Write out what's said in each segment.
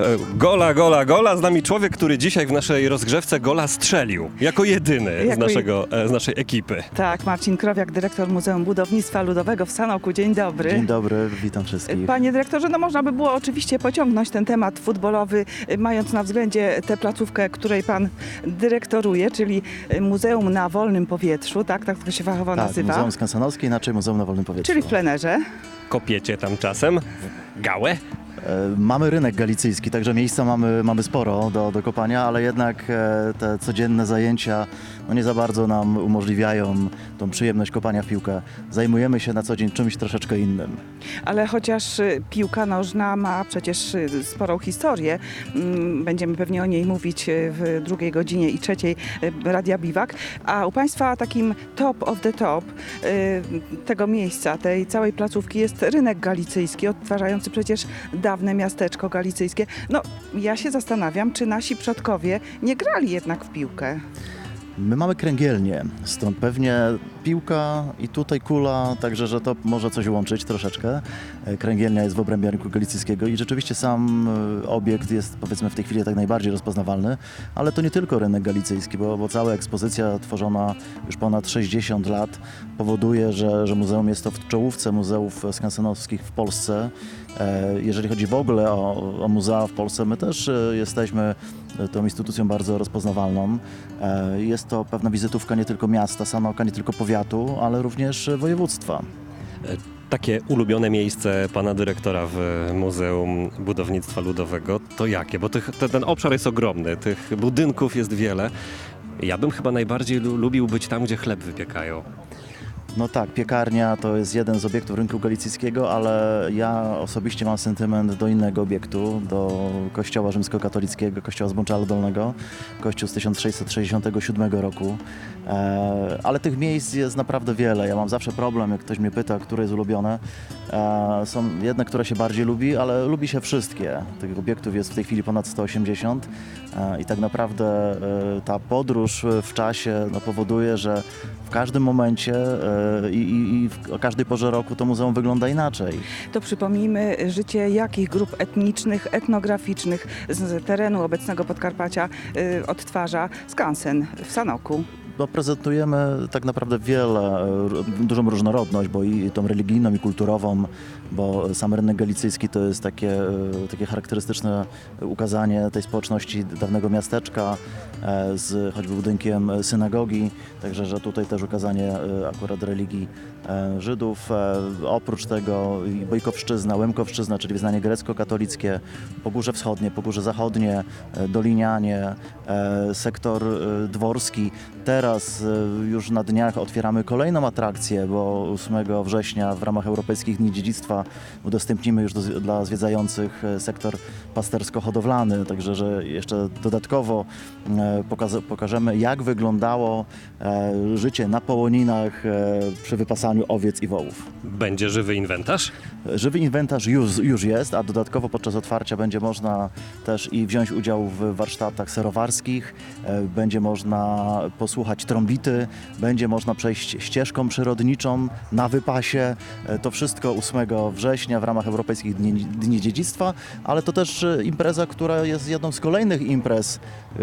Gola. Z nami człowiek, który dzisiaj w naszej rozgrzewce gola strzelił. Jako jedyny z naszej ekipy. Tak, Marcin Krowiak, dyrektor Muzeum Budownictwa Ludowego w Sanoku. Dzień dobry. Dzień dobry, witam wszystkich. Panie dyrektorze, no można by było oczywiście pociągnąć ten temat futbolowy, mając na względzie tę placówkę, której pan dyrektoruje, czyli Muzeum na Wolnym Powietrzu, tak to się fachowo nazywa. Muzeum Skansenowskie, inaczej Muzeum na Wolnym Powietrzu. Czyli w plenerze. Kopiecie tam czasem gałę? Mamy rynek galicyjski, także miejsca mamy sporo do kopania, ale jednak te codzienne zajęcia nie za bardzo nam umożliwiają tą przyjemność kopania w piłkę. Zajmujemy się na co dzień czymś troszeczkę innym. Ale chociaż piłka nożna ma przecież sporą historię, będziemy pewnie o niej mówić w drugiej godzinie i trzeciej Radia Biwak, a u Państwa takim top of the top tego miejsca, tej całej placówki jest rynek galicyjski, odtwarzający przecież dawne miasteczko galicyjskie. No, ja się zastanawiam, czy nasi przodkowie nie grali jednak w piłkę. My mamy kręgielnię, stąd pewnie piłka i tutaj kula, także że to może coś łączyć troszeczkę. Kręgielnia jest w obrębie rynku galicyjskiego i rzeczywiście sam obiekt jest, powiedzmy, w tej chwili tak najbardziej rozpoznawalny, ale to nie tylko rynek galicyjski, bo cała ekspozycja tworzona już ponad 60 lat powoduje, że muzeum jest to w czołówce muzeów skansenowskich w Polsce. Jeżeli chodzi w ogóle o muzea w Polsce, my też jesteśmy tą instytucją bardzo rozpoznawalną. Jest to pewna wizytówka nie tylko miasta Sanoka, nie tylko powiatu, ale również województwa. Takie ulubione miejsce pana dyrektora w Muzeum Budownictwa Ludowego to jakie? Bo ten obszar jest ogromny, tych budynków jest wiele. Ja bym chyba najbardziej lubił być tam, gdzie chleb wypiekają. No tak, piekarnia to jest jeden z obiektów rynku galicyjskiego, ale ja osobiście mam sentyment do innego obiektu, do kościoła rzymskokatolickiego, kościoła z Bączalu Dolnego, kościół z 1667 roku. Ale tych miejsc jest naprawdę wiele. Ja mam zawsze problem, jak ktoś mnie pyta, które jest ulubione. Są jedne, które się bardziej lubi, ale lubi się wszystkie. Tych obiektów jest w tej chwili ponad 180 i tak naprawdę ta podróż w czasie powoduje, że w każdym momencie i o każdej porze roku to muzeum wygląda inaczej. To przypomnijmy, życie jakich grup etnicznych, etnograficznych z terenu obecnego Podkarpacia odtwarza skansen w Sanoku. Prezentujemy tak naprawdę dużą różnorodność, bo i tą religijną, i kulturową, bo sam rynek galicyjski to jest takie charakterystyczne ukazanie tej społeczności dawnego miasteczka z choćby budynkiem synagogi, także że tutaj też ukazanie akurat religii Żydów. Oprócz tego Bojkowszczyzna, Łemkowszczyzna, czyli wyznanie grecko-katolickie, Pogórze Wschodnie, Pogórze Zachodnie, Dolinianie, sektor dworski. Teraz już na dniach otwieramy kolejną atrakcję, bo 8 września w ramach Europejskich Dni Dziedzictwa udostępnimy już dla zwiedzających sektor pastersko-hodowlany, także że jeszcze dodatkowo pokażemy, jak wyglądało życie na połoninach przy wypasaniu owiec i wołów. Będzie żywy inwentarz? Żywy inwentarz już jest, a dodatkowo podczas otwarcia będzie można też i wziąć udział w warsztatach serowarskich, będzie można posłuchać trąbity, będzie można przejść ścieżką przyrodniczą na wypasie. To wszystko 8 września w ramach Europejskich Dni Dziedzictwa, ale to też impreza, która jest jedną z kolejnych imprez,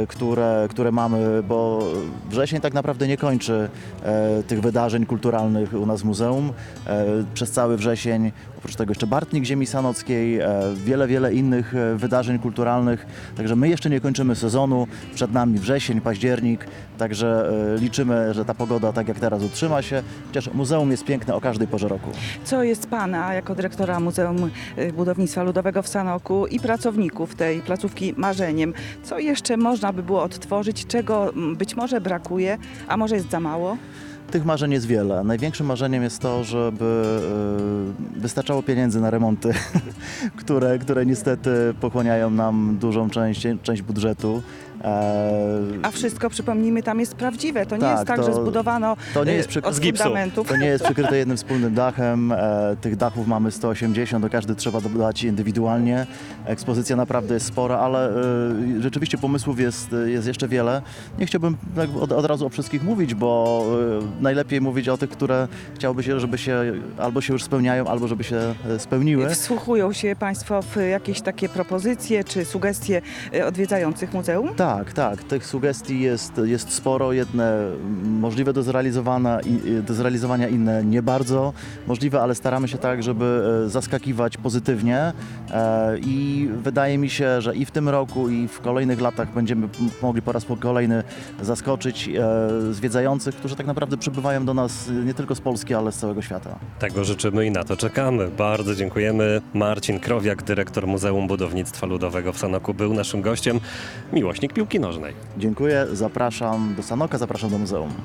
które mamy, bo wrzesień tak naprawdę nie kończy tych wydarzeń kulturalnych u nas w muzeum. Przez cały wrzesień, oprócz tego jeszcze Bartnik Ziemi Sanockiej, wiele innych wydarzeń kulturalnych, także my jeszcze nie kończymy sezonu, przed nami wrzesień, październik, także liczymy, że ta pogoda tak jak teraz utrzyma się, chociaż muzeum jest piękne o każdej porze roku. Co jest pana jako dyrektora Muzeum Budownictwa Ludowego w Sanoku i pracowników tej placówki marzeniem? Co jeszcze można by było odtworzyć, czego być może brakuje, a może jest za mało? Tych marzeń jest wiele. Największym marzeniem jest to, żeby wystarczało pieniędzy na remonty, które niestety pochłaniają nam dużą część budżetu. A wszystko, przypomnijmy, tam jest prawdziwe. To nie Tak, jest tak, to- że zbudowano to nie jest od z gipsu. fundamentów. To nie jest przykryte jednym wspólnym dachem. Tych dachów mamy 180, do każdy trzeba dodać indywidualnie. Ekspozycja naprawdę jest spora, ale rzeczywiście pomysłów jest jeszcze wiele. Nie chciałbym tak od razu o wszystkich mówić, bo najlepiej mówić o tych, które chciałoby się, żeby się albo się już spełniają, albo żeby się spełniły. Wsłuchują się Państwo w jakieś takie propozycje czy sugestie odwiedzających muzeum? Tak, tak. Tych sugestii jest sporo. Jedne możliwe do zrealizowania, inne nie bardzo możliwe, ale staramy się tak, żeby zaskakiwać pozytywnie i wydaje mi się, że i w tym roku, i w kolejnych latach będziemy mogli po raz kolejny zaskoczyć zwiedzających, którzy tak naprawdę przybywają do nas nie tylko z Polski, ale z całego świata. Tego życzymy i na to czekamy. Bardzo dziękujemy. Marcin Krowiak, dyrektor Muzeum Budownictwa Ludowego w Sanoku, był naszym gościem. Miłośnik piłki nożnej. Dziękuję, zapraszam do Sanoka, zapraszam do muzeum.